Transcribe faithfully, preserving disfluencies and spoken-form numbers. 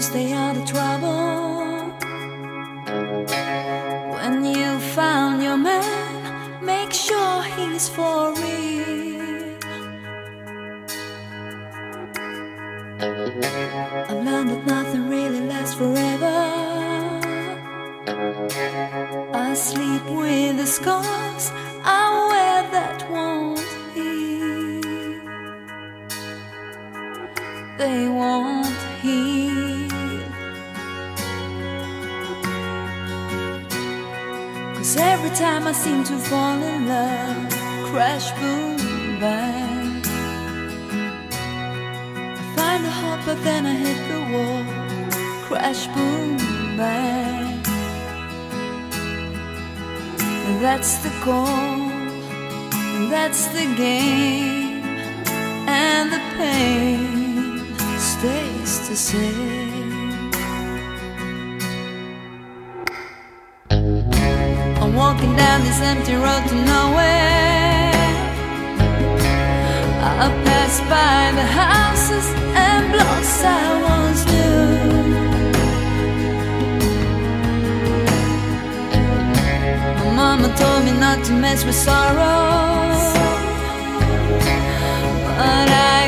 stay out of trouble. When you found your man, make sure he's for real. I've learned that nothing really lasts forever. I sleep with the scars I wear that won't heal. They won't heal. 'Cause every time I seem to fall in love, crash, boom, bang, I find a hope but then I hit the wall. Crash, boom, bang. That's the goal, that's the game, and the pain stays the same. I'm walking down this empty road to nowhere. I pass by the houses and blocks I once knew. Mama told me not to mess with sorrow, but I